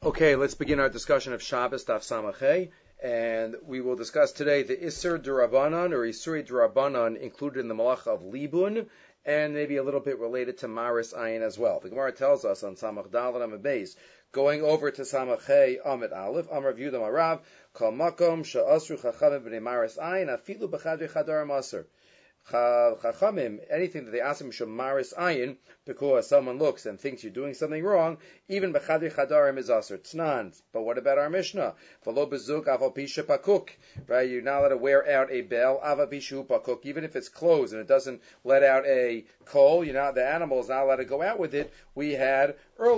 Okay, let's begin our discussion of Shabbos Daf Samachay, and we will discuss today the Isser D'Rabbanan or Isuri D'Rabbanan included in the Malacha of Libun, and maybe a little bit related to Maris Ayin as well. The Gemara tells us on Samach Dalet Amud Beis, going over to Samachay Amud Aleph, Amar Yehuda Marav, Kol Makom She'asru Chachamim B'nei Maris Ayin Afilu B'Chadrei Chadarim Aser. Chachamim, anything that they ask him shom maris ayin, because someone looks and thinks you're doing something wrong, even b'chadri chadarim is aser tznan. But what about our Mishnah? V'lo bezuk aval pisha pakuk. Right, you're not allowed to wear out a bell aval pishu pakuk, even if it's closed and it doesn't let out a coal. The animal is not allowed to go out with it. We explained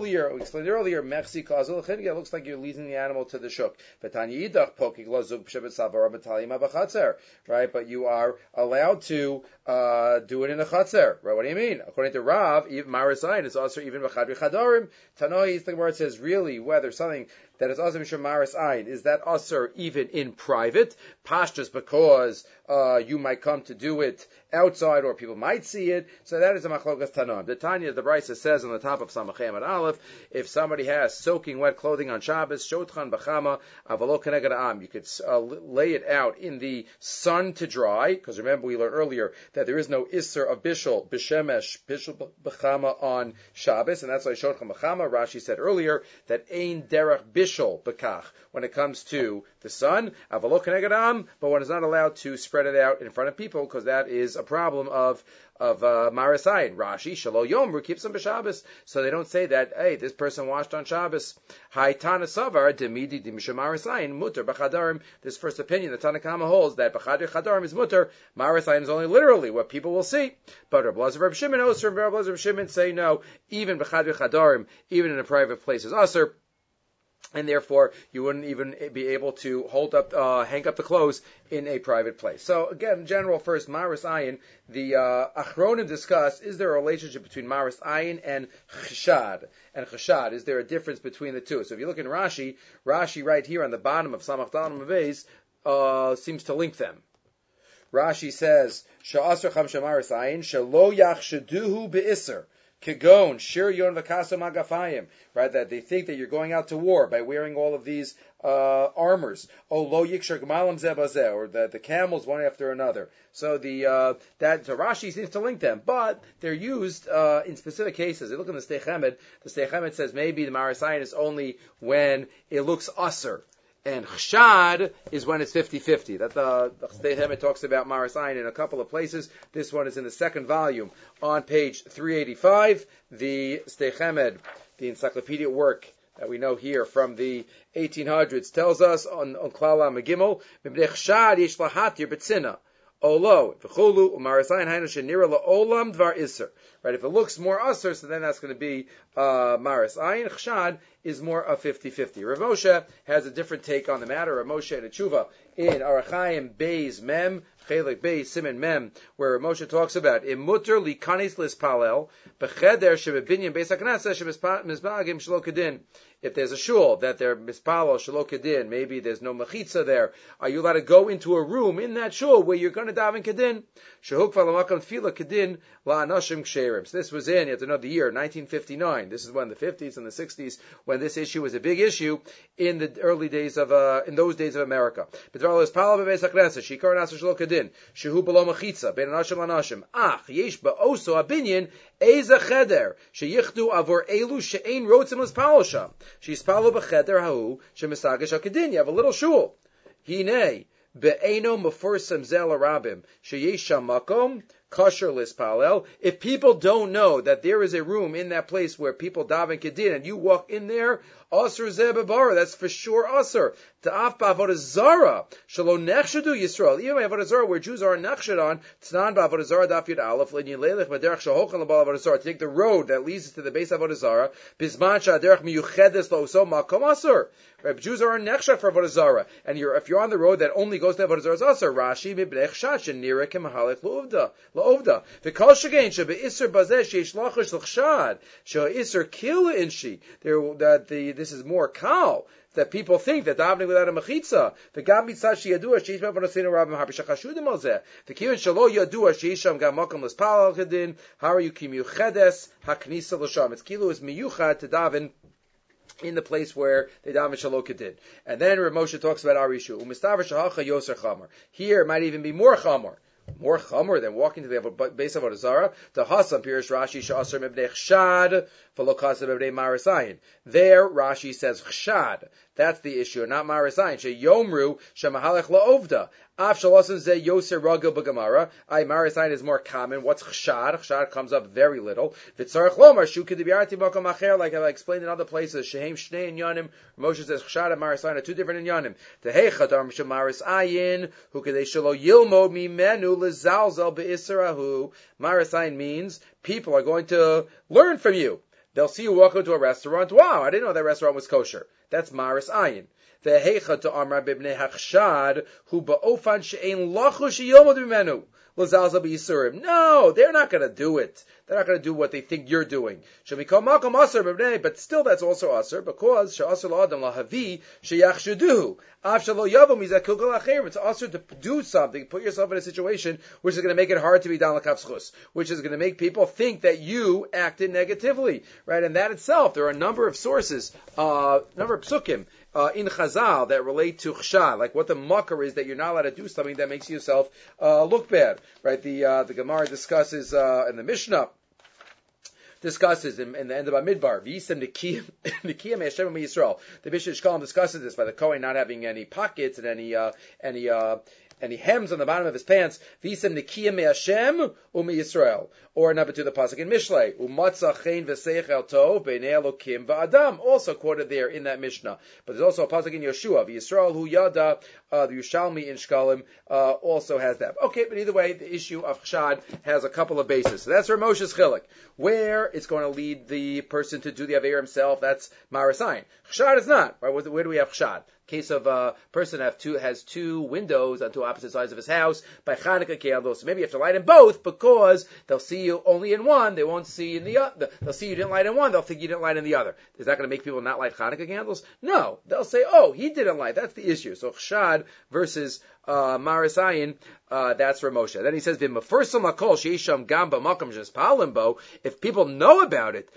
earlier, mechsi kazul chinga. It looks like you're leading the animal to the shuk. V'tanya yidach poking lo zug b'shabbat savara b'talim abachatzer. Right, but you are allowed to do it in a chatzer. Right? What do you mean? According to Rav, Maris Ayin is also even b'chadri chadarim. Tanoi, the Gemara says, really, whether something that is also mishum Maris Ayin, is that usher even in private? Pashtus, because you might come to do it outside, or people might see it. So that is a machlokas Tanoim. The Tanya, the Brisa says on the top of Samachay Amud Aleph, if somebody has soaking wet clothing on Shabbos, shotchan b'chama avalo keneged am, you could lay it out in the sun to dry, because remember we learned earlier that there is no isser of bishul b'shemesh bishul b'chama on Shabbos, and that's why shotchan b'chama. Rashi said earlier that ein derech bishul b'kach when it comes to the sun, avalo keneged am, but one is not allowed to spread it out in front of people, because that is a problem of Maris Ayin. Rashi, Shalo Yomru, keeps them b'Shabbos. So they don't say that, hey, this person washed on Shabbos. Hai Tana Savar, Demidi Dimisha Maris Ayin, Mutter, B'Chadarim. This first opinion, the Tanakama holds that B'Chadri Chadarim is Mutter. Maris Ayin is only literally what people will see. But Reb Elazar Reb Shimon, Osir, Reb Elazar Reb Shimon say no, even B'Chadri Chadarim, even in a private place is Osir. And therefore, you wouldn't even be able to hang up the clothes in a private place. So again, general first, Maris Ayin, the Achronim discuss, is there a relationship between Maris Ayin and Cheshad? And Cheshad, is there a difference between the two? So if you look in Rashi right here on the bottom of Samach Dalet Amud Beis, seems to link them. Rashi says, Sha'asr cham shamaris ayin, shelo yachshaduhu be'isr. Kigon, shir yon v'kaso magafayim, right? That they think that you're going out to war by wearing all of these armors. Oh, lo yikshar gmalam zebazeh, or the camels one after another. So so Rashi seems to link them, but they're used in specific cases. They look in the Stei Chemed. The Stei Chemed says maybe the Maris Ayin is only when it looks usser. And Chshad is when it's 50-50. That the Stei Chemed talks about Maris Ayin in a couple of places. This one is in the second volume on page 385. The Stei Chemed, the encyclopedia work that we know here from the 1800s, tells us on Klal Megimel, Mibnei Chshad yesh lahatir betzina. Olo, v'chulu, u'maris ayin hainu shenira la'olam dvar iser. Right, if it looks more usher, so then that's going to be Maris Ayin. Chshad is more a 50-50. Rav Moshe has a different take on the matter. Rav Moshe and Tshuva in Arachayim Beis Mem, Chelik Beis Siman Mem, where Rav Moshe talks about imuter likanis lispalel b'cheder shebebinyan Beis HaKnesses shemizbagim shelo kedin. If there's a shul that they're mispalo shelo kedin, maybe there's no mechitza there, are you allowed to go into a room in that shul where you're going to daven kedin? Shehuk v'lamakam tefila kedin la'anashim ksherim. So this was you have to know the year, 1959. This is when the 50s and the 60s, when this issue was a big issue in the early days of, in those days of America. B'dvar l'espalo b'beis HaKnesses, shikar nasa shelo kedin, shehu b'lo mechitza, ben anashim l'anashim. Ach, yesh ba'oso abinyan, eza cheder, sheyichdu avor elu she'ein rotzim l'spalo sham. Shispalo b'cheder ha'u, she'mesagesh ha'kedin. You have a little shul. Hinei, be'eno mefursam zel arabim, sheyesh sham makom, kosher lispalel. If people don't know that there is a room in that place where people daven kedin, and you walk in there, asr zebabara, that's for sure asr. Ta'af ba'avodah zara, shalo nechshadu Yisrael. Even by avodah zara, where Jews are nechshad on, tznan ba'avodah zara daf yud aleph, l'nyin leilech b'derech shahochan l'bal avodah zara, to take the road that leads to the base of avodah zara, bizman sha'derech miyuchedes lo'oso makom asr. Right? Jews are nechshad for avodah zara, and if you're on the road that only goes to avodah zara, it's asr. Rashi mibnei chshad shenira kemahalech l'uvda. Ovda. V'kol shegein shebe'isur bazeh sheyesh lachash l'chshad she'isur kil inshi. This is more kal, that people think that davening without a mechitza. V'gam mitzad sheyadua sheish me'avon asinu rabbim harbi shachashudim al zeh. V'kiyun shelo yadua sheisham gam makom l'spal al kedin. How are you kimiyuchedes haknisa l'sham? It's kilu is miyuchad to daven in the place where they daven Shalom Kedin. And then Rav Moshe talks about Arishu. Umistavar shahacha yoser chamor. Here it might even be more chamor. More chamor than walking to the base of Avodah Zarah. The Hasam Pirish Rashi Sha'asar Mibnei Chshad V'Lokasa Mibnei Marasayin. There Rashi says Chshad. That's the issue, not Marasayin. Sheyomru Shemahalech La'ovda. Af Shalosan Zeh Yoser Ragil B'Gamara. Marasayin is more common. What's Chshad? Chshad comes up very little. V'Tzarech Lomar Shu Kedibiyarati Makom Acher, like I explained in other places. Shehem Shnei Inyanim. Moshe says Chshad and Marasayin are two different Inyanim. Tehechad Arm Shemarasayin Hu Kedei Shelo Yilmod Mimenu L'Zalzel Be'Israhu. Marasayin means people are going to learn from you. They'll see you walk into a restaurant. Wow, I didn't know that restaurant was kosher. That's Maris Ayin. Ve'hecha to Amar b'bnei Hachshad hu ba'ofan she'ein lachu sheyomod mimenu l'zalzel b'yisurim. No, they're not going to do it. They're not going to do what they think you're doing. Shemikol makom aser b'bnei, but still that's also aser because she'aser la'adam lahavi sheyachshuduhu. Av shelo yavo mizakil kol acherim. It's aser to do something, put yourself in a situation which is going to make it hard to be dan l'kav zchus, which is going to make people think that you acted negatively, right? And that itself, there are a number of sources, number of psukim in Chazal that relate to chshad, like what the makar is that you're not allowed to do something that makes yourself look bad, right? The Gemara discusses in the Mishnah. Discusses in the end of Bamidbar, V'yisem Nikiyam Hashem Yisrael. The Bishop Shkolem discusses this by the Kohen not having any pockets and any hems on the bottom of his pants. V'yisem Nikiyam Hashem Yisrael. Or number 2, the pasuk in Mishlei, Umatzah Chen V'Seichel Tov B'nei Elokim V'Adam, also quoted there in that Mishnah. But there's also a pasuk in Yeshua, V'Yisrael Hu Yada, the Yerushalmi in Shkalim also has that. Okay, but either way, the issue of Chshad has a couple of bases. So that's Rav Moshe's Chilik. Where it's going to lead the person to do the Aveir himself, that's Marasayin. Chshad is not. Right? Where do we have Chshad? Case of a person has two windows on two opposite sides of his house by Chanukah candles. So maybe you have to light in both because they'll see you only in one. They won't see in the other. They'll see you didn't light in one. They'll think you didn't light in the other. Is that going to make people not light Chanukah candles? No. They'll say, oh, he didn't light. That's the issue. So Chshad versus Marasayin, that's Rav Moshe. Then he says, if people know about it,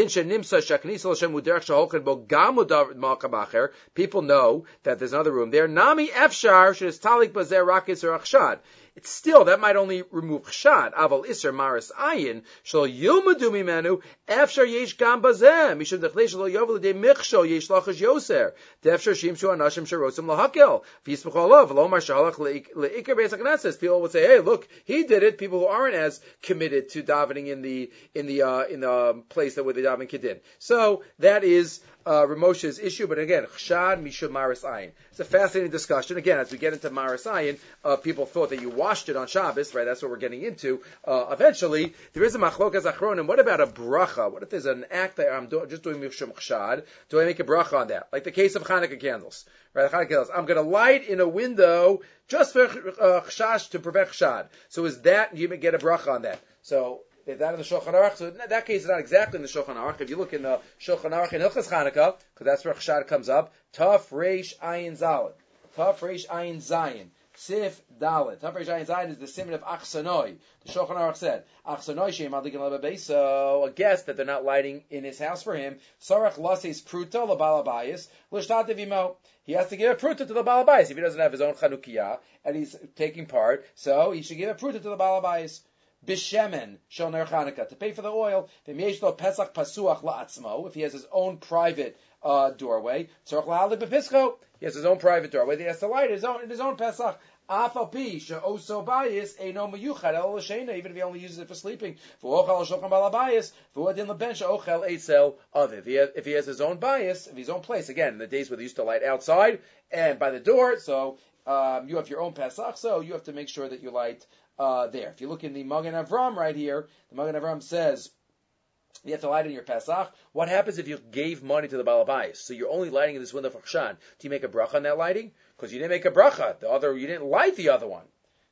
people know that there's another room there. Nami efshar talik bazer rakis or achshad. It's still, that might only remove chshad. Aval iser maris ayin shal yilmadu mimenu efshar yesh gam bazeh mishum dechlei shalo yovel de michshol yesh lachash yoser defshar shimshu anashim sharosim lahakel v'yismuch olav v'lomar shalach leikar beis hakneses. People would say, hey, look, he did it. People who aren't as committed to davening in the place that where they daven kedin. So that is Rav Moshe's issue, but again, chshad mishum maris ayin. It's a fascinating discussion. Again, as we get into maris ayin, people thought that you washed it on Shabbos, right? That's what we're getting into. Eventually, there is a machlokas achronim. What about a bracha? What if there's an act that I'm just doing mishum chshad? Do I make a bracha on that? Like the case of Chanukah candles, right? Chanukah candles. I'm going to light in a window just for chshash to prevent chshad. So is that, you may get a bracha on that? So if that in the Shulchan Aruch, so in that case, it's not exactly in the Shulchan Aruch. If you look in the Shulchan Aruch in Hilchas Chanukah, because that's where Chshad comes up, Taf Reish Ayin Zayin. Taf Reish Ayin Zayin. Sif Dalet. Taf Reish Ayin Zayin is the simon of Achsanoi. The Shulchan Aruch said, Achsanoi Sheim Adlikin Lebebeis, so a guest that they're not lighting in his house for him, Sarach Lases Pruta Lebalabayis, L'shtat Evimo. He has to give a pruta to the Balabayis. If he doesn't have his own Chanukiyah, and he's taking part, so he should give a pruta to the Balabayis. Bishemen shel ner Chanukah, to pay for the oil. Pesach pasuach la'atzmo, if he has his own private doorway. Tzorach la'ali bepischo, he has his own private doorway. He has to light in his own Pesach. Afal pi she'oso bayis eino meyuchad el l'sheina, even if he only uses it for sleeping. V'ochal shulchan balabayis v'odin leben she'ochel eitzel aviv. If he has his own bias, if his own place, again, in the days where they used to light outside and by the door, so you have your own Pesach, so you have to make sure that you light there. If you look in the Magen Avram right here, the Magen Avram says you have to light in your Pesach. What happens if you gave money to the Balabayis? So you're only lighting in this window for Chshad. Do you make a bracha on that lighting? Because you didn't make a bracha. You didn't light the other one.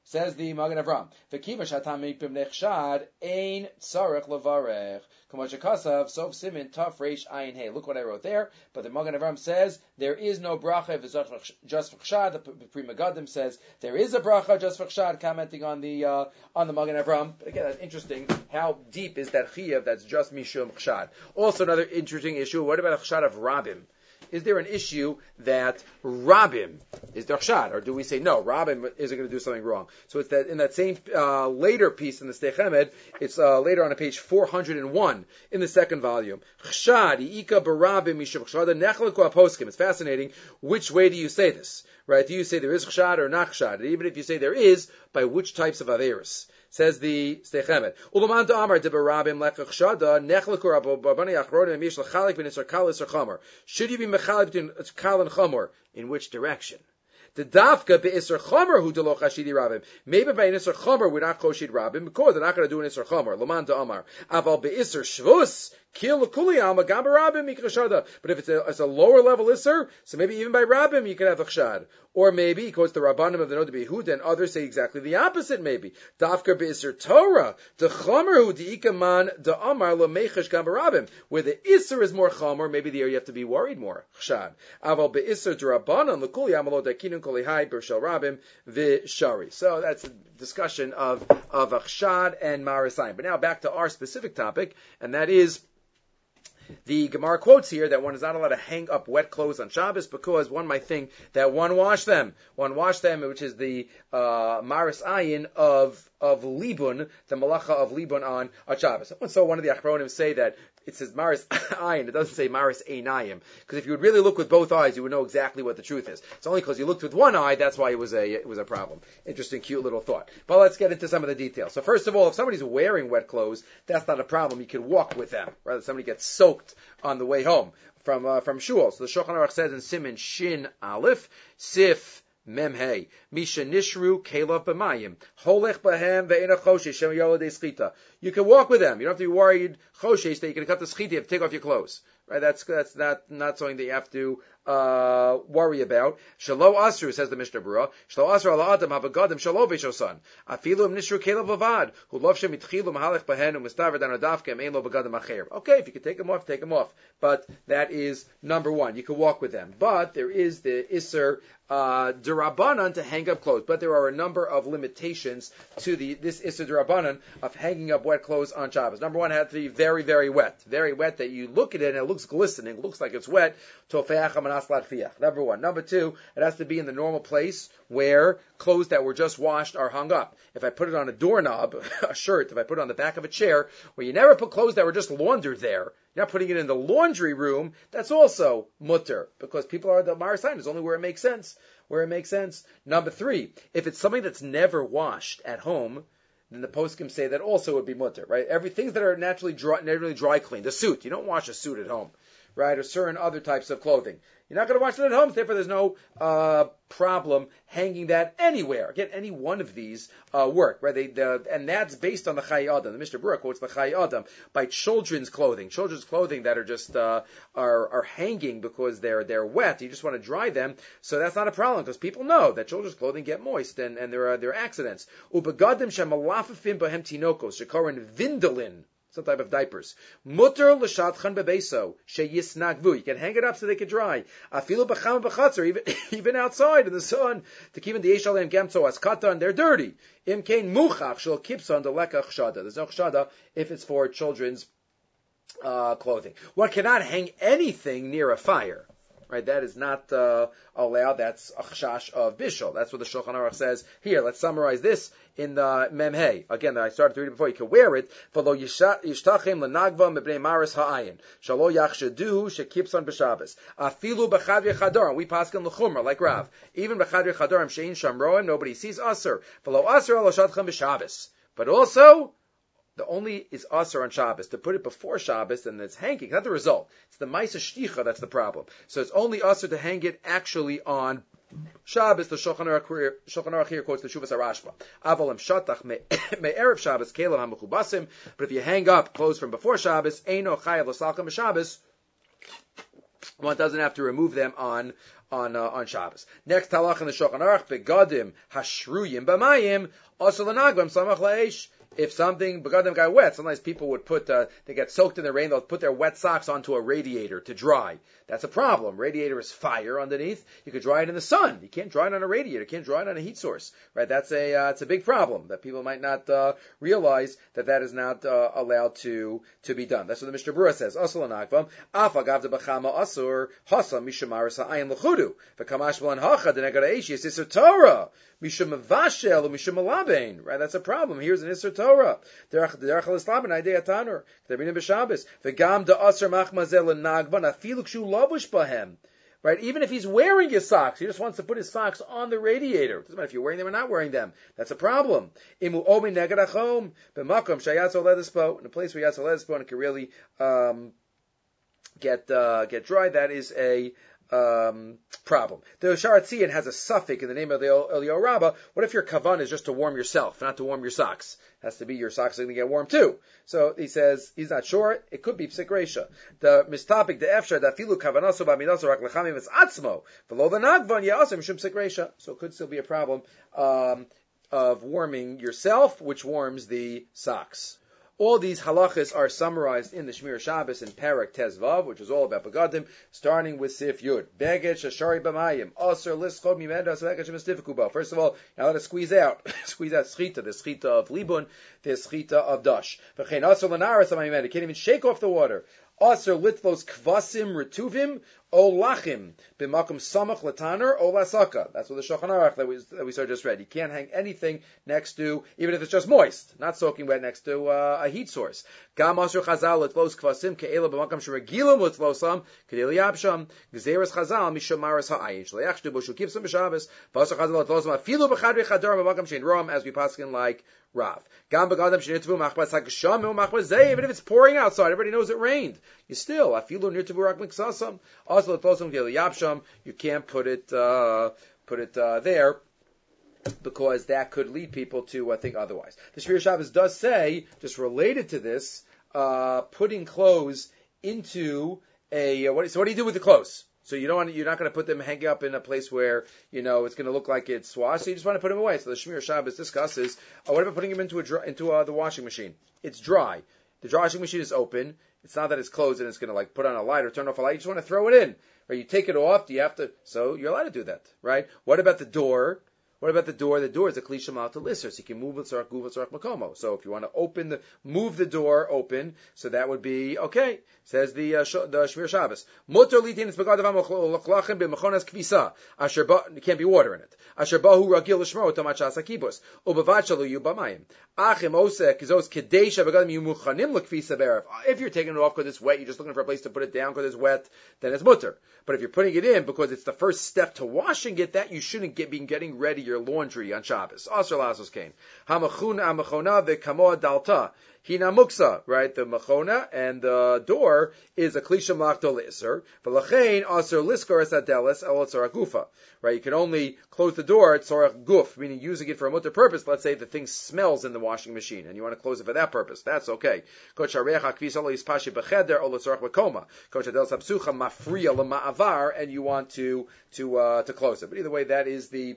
Says the Magen Avram, "V'kiva shatam mikbim nechshad ein tzarech levarech." Kamashakasav sof simin taf reish ayin hey. Look what I wrote there. But the Magen Avram says there is no bracha if it's just for chshad. The Pri Megadim says there is a bracha just for chshad. Commenting on the Magen Avram. But again, that's interesting. How deep is that chiyuv that's just mishum chshad? Also, another interesting issue. What about a chshad of rabim? Is there an issue that Rabim is der chshad, or do we say no? Rabim isn't going to do something wrong. So it's that in that same later piece in the Sdei Chemed, it's later on page 401 in the second volume. Chshad ika barabim mishav chshad nechleku aposkim. It's fascinating. Which way do you say this? Right? Do you say there is chshad or not chshad? And even if you say there is, by which types of averis? Says the Sdei Chemed. Ulaman da'amar debarabim lechach shada nechleku rabani achronim emish lechalik b'nisar kalis or chamer. Should you be mechalik between kal and chamer? In which direction? The dafka be'isar chomer who delo chashidi rabim. Maybe by an isar chomer we're not choshid rabim because they're not going to do an isar chomer. Laman da'amar. Aval be'isar shvus kil kuli alma gam rabim mikrashada. But if it's a lower level isar, so maybe even by rabim you can have a chshad. Or maybe, because the rabbanim of the Nod Behuda and others say exactly the opposite. Maybe dafka be'isar Torah the chomer who diikaman da'amar lamechash gam rabim. Where the isar is more chomer, maybe there you have to be worried more. Chshad. Aval be'isar d'rabbanan l'kuli amalo dakinun kolihai bershel rabim v'shari. So that's a discussion of chshad and marasayim. But now back to our specific topic, and that is the Gemara quotes here that one is not allowed to hang up wet clothes on Shabbos because one might think that one washed them, which is the maris ayin of libun, the malacha of libun on Shabbos. So one of the achronim say that it says maris ayin, it doesn't say maris einayim, because if you would really look with both eyes, you would know exactly what the truth is. It's only because you looked with one eye that's why it was a problem. Interesting, cute little thought. But let's get into some of the details. So first of all, if somebody's wearing wet clothes, that's not a problem. You can walk with them, rather than somebody gets soaked on the way home from shul. So the Shulchan Aruch says in Siman Shin Aleph, Sif Mem Hey, Misha Nishru Kelav B'Mayim, Holech B'Hem Ve'ena Choshesh Shem Yolodei Schita. You can walk with them. You don't have to be worried Choshesh that you're going to cut the schita. You have to take off your clothes. Right? That's not something that you have to worry about. Shalo Asru, says the Mishnah Berurah. Shalo Asru ala Adam havagadim shalo v'shosan. Afilu im nishru kelav avad. Hu lov shem itchilu mahalech behen u'mistaver dan adavke im ein lo v'gadim acher. Okay, if you can take them off, take them off. But that is number one. You can walk with them. But there is the Isser Durabanan to hang up clothes. But there are a number of limitations to this Isser Durabanan of hanging up wet clothes on Shabbos. Number one, it has to be very, very wet. Very wet that you look at it and it looks glistening, looks like it's wet. Number one. Number two, it has to be in the normal place where clothes that were just washed are hung up. If I put it on a doorknob, a shirt, if I put it on the back of a chair, where you never put clothes that were just laundered there, you're not putting it in the laundry room, that's also mutter, because people are the marasayin is only where it makes sense. Number three, if it's something that's never washed at home, then the poskim say that also would be mutter, right? Things that are naturally dry cleaned. The suit, you don't wash a suit at home, right? Or certain other types of clothing. You're not going to wash it at home, therefore there's no problem hanging that anywhere. Again, any one of these work, right? And that's based on the Chai Adam. The Mishnah Berurah quotes the Chai Adam by children's clothing that are just are hanging because they're wet. You just want to dry them, so that's not a problem because people know that children's clothing get moist and there are accidents. Ubegadim shemalafafim bahem tinokos shekorin vindalin. Some type of diapers. Mutter l'shatchan bebeso sheyisnagvu. You can hang it up so they can dry. Afilu b'cham b'chatzor, even outside in the sun. To keep in the yeshalem gemso askatan, they're dirty. Imkein muchach shel kipson deleka chshada. There's no chshada if it's for children's clothing. One cannot hang anything near a fire. Right, that is not allowed. That's a chashash of bishul. That's what the Shulchan Aruch says here. Let's summarize this in the Memhei. Again, I started to read it before. You can wear it. V'lo yishtachem lenagva mebnei maris ha'ayin. Shalo yachshedu shekipson b'Shabbos. Afilu b'chadri chadarim. We paskin l'chumra like Rav. Even b'chadri chadarim shein shamroim. Nobody sees aser. V'lo aser al shatchem b'Shabbos. But also, the only is aser on Shabbos. To put it before Shabbos and it's hanging, not the result. It's the ma'isa shticha that's the problem. So it's only aser to hang it actually on Shabbos. The Shulchan Aruch here quotes the Shuvas Arashba. Avalim shatach me'erev Shabbos kelam ha'mechubasim. But if you hang up clothes from before Shabbos, eino chayav l'salchem b'Shabbos. one doesn't have to remove them on Shabbos. Next halach in the Shulchan Aruch, begadim hashruyim b'mayim also l'nagvam samach la'esh. If something begadim got wet, sometimes people would put they get soaked in the rain. They'll put their wet socks onto a radiator to dry. That's a problem. Radiator is fire underneath. You could dry it in the sun. You can't dry it on a radiator. You can't dry it on a heat source. Right? That's it's a big problem that people might not realize that is not allowed to be done. That's what the Mishnah Berurah says. Asur l'nagvam afa gavda b'chama asur hasa mishamaris ha'ayin l'chudu v'kamash v'lan hacha denegad ha'esh yisir Torah mishum mavashel mishum malabein. Right? That's a problem. Here's an isur Torah. Derech l'slaben idei atanur k'derbinim b'Shabbos v'gam da asur machmazel l'nagvan afilu kshu lavush bahem. Right? Even if he's wearing his socks, he just wants to put his socks on the radiator. It doesn't matter if you're wearing them or not wearing them. That's a problem. Imu omi neged achom b'makom shayatzo ledispo, in a place where yatzo ledispo and it can really get dry. That is a problem. The Sharatzian has a suffix in the name of the Eliyahu Rabbah. What if your kavan is just to warm yourself, not to warm your socks? It has to be your socks are going to get warm too. So he says he's not sure. It could be psik reisha. The mistapik the efshar that filu kavanaso b'amidaso rak lechamim is atzmo v'lo v'nagvan yasim shum psik reisha. So it could still be a problem of warming yourself, which warms the socks. All these halachas are summarized in the Shmir Shabbos in Perek Tezvav, which is all about begadim, starting with Sif Yud. Beged shashari b'mayim, aser lischod mimedas beged shemestifikuba. First of all, now let us squeeze out schita, the schita of libun, the schita of dash. V'chein aser l'naras ha'mayim, can't even shake off the water. Aser litlos kvasim retuvim o lachim b'makom samach lataner o lasaka. That's what the Shulchan Aruch that we saw just read. You can't hang anything next to, even if it's just moist, not soaking wet, next to a heat source. Gam aser chazal litlos kvasim ke'ela b'makom sheregilam litlosam kedeli yabsham gzeres chazal mishamaris ha'ayin shleach shtu b'shu kivsam b'Shabbos v'aser chazal litlosam afilu b'chadri chadar b'makom shein ram, as we paskin like Rav. Gam begadim shenitvu machbas hagasham u'machbas zeh. Even if it's pouring outside, everybody knows it rained. You still afilu nirtavu rak miksasam also litlosam kedeli yabsham. You can't put it there, because that could lead people to think otherwise. The Shmir Shabbos does say, just related to this, putting clothes into a so what do you do with the clothes? So you're not going to put them hanging up in a place where it's going to look like it's washed. So you just want to put them away. So the Shmir Shabbos discusses what about putting them into the washing machine? It's dry. The washing machine is open. It's not that it's closed and it's going to put on a light or turn off a light. You just want to throw it in. Right? You take it off. Do you have to? So you're allowed to do that, right? What about the door? What about the door? The door is a kli shemal to lisser, so you can move l'tzarach guv l'tzarach makomo. So if you want to move the door open, so that would be okay. Says the Shmir Shabbos. Mutar litin es begadav lachlachem b'mechonas kvisa. Asher ba, there can't be water in it. Asher bahu ragil l'shmor tamachas hakibus. Ubevad shalu yu b'mayim. Achim osek izos kedesha begadav yu muchanim l'kvisa berev. If you're taking it off because it's wet, you're just looking for a place to put it down because it's wet, then it's mutar. But if you're putting it in because it's the first step to washing it, that you shouldn't be getting ready your laundry on Shabbos. Asr lasos kain. Hamachuna amachona v'kamoa dalta. Hina muksa, right? The machona and the door is a klisha malachto l'isser. V'lachein asr liskor esadelis el tzorach gufa. Right? You can only close the door at tzorach guf, meaning using it for a mutter purpose. Let's say the thing smells in the washing machine and you want to close it for that purpose. That's okay. Koch harecha kvisa lo yispashi b'cheder o l'tzorach b'koma. Koch adel sapsucha mafriya l'ma'avar, and you want to close it. But either way, that is the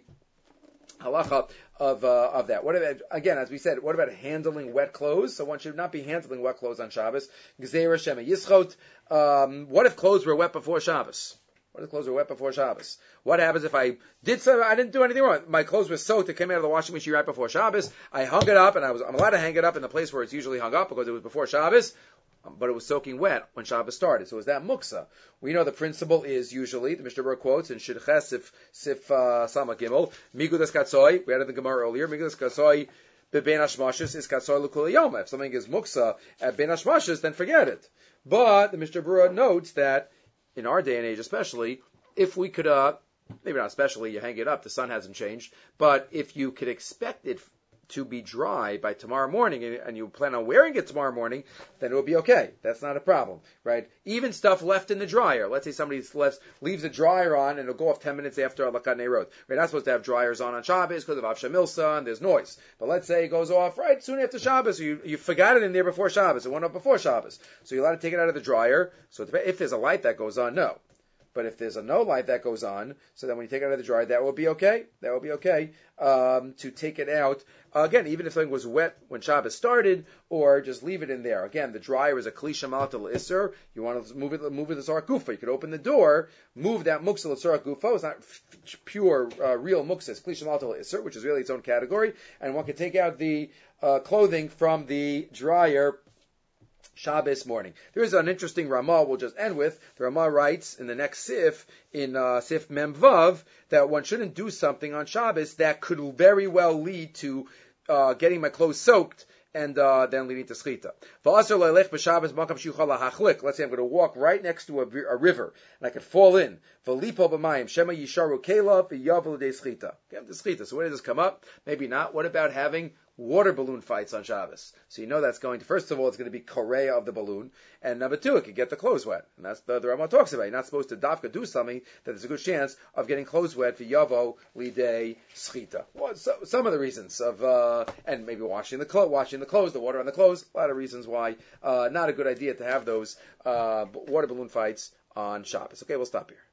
halacha of that. What about, again, as we said, what about handling wet clothes? So one should not be handling wet clothes on Shabbos. Gzeira shema yischot. What if clothes were wet before Shabbos? What if clothes were wet before Shabbos? What happens if I didn't do anything wrong? My clothes were soaked. It came out of the washing machine right before Shabbos. I hung it up, and I'm allowed to hang it up in the place where it's usually hung up because it was before Shabbos. But it was soaking wet when Shabbos started. So is that muksa? We know the principle is usually, the Mishnah Berurah quotes in Shidches Sif Sama Gimel, Migudas Katsoi, we had it in the Gemara earlier, Migudas Katsoi bebein hashmashis is Katsoi l'kul yoma. If something is muksa at bein hashmashis, then forget it. But the Mishnah Berurah notes that, in our day and age especially, if we could, maybe not especially, you hang it up, the sun hasn't changed, but if you could expect it to be dry by tomorrow morning, and you plan on wearing it tomorrow morning, then it will be okay. That's not a problem, right? Even stuff left in the dryer. Let's say somebody leaves a dryer on, and it'll go off 10 minutes after Alakat Neirot. We're not supposed to have dryers on Shabbos because of Avsha Milsa, and there's noise. But let's say it goes off right soon after Shabbos. You forgot it in there before Shabbos. It went up before Shabbos. So you're allowed to take it out of the dryer. So if there's a light that goes on, no. But if there's a no light that goes on, so then when you take it out of the dryer, that will be okay. That will be okay to take it out. Again, even if something was wet when Shabbos started, or just leave it in there. Again, the dryer is a kli shamal to l'isser. You want to move it to Tzarek Gufa. You could open the door, move that muksa to Tzarek Gufa. It's not pure, real muksa. It's kli shamal to l'isser, which is really its own category. And one could take out the clothing from the dryer Shabbos morning. There is an interesting Ramah we'll just end with. The Ramah writes in the next Sif, in Sif Mem Vav, that one shouldn't do something on Shabbos that could very well lead to getting my clothes soaked and then leading to schita. Let's say I'm going to walk right next to a river and I could fall in. Okay, so when does this come up? Maybe not. What about having water balloon fights on Shabbos? So you know that's going to, first of all, it's going to be korea of the balloon, and number two, it could get the clothes wet. And that's the Ramah talks about. You're not supposed to dafka do something that there's a good chance of getting clothes wet for yavo lidei schita. Well, so, some of the reasons of, and maybe washing the clothes, the water on the clothes, a lot of reasons why not a good idea to have those water balloon fights on Shabbos. Okay, we'll stop here.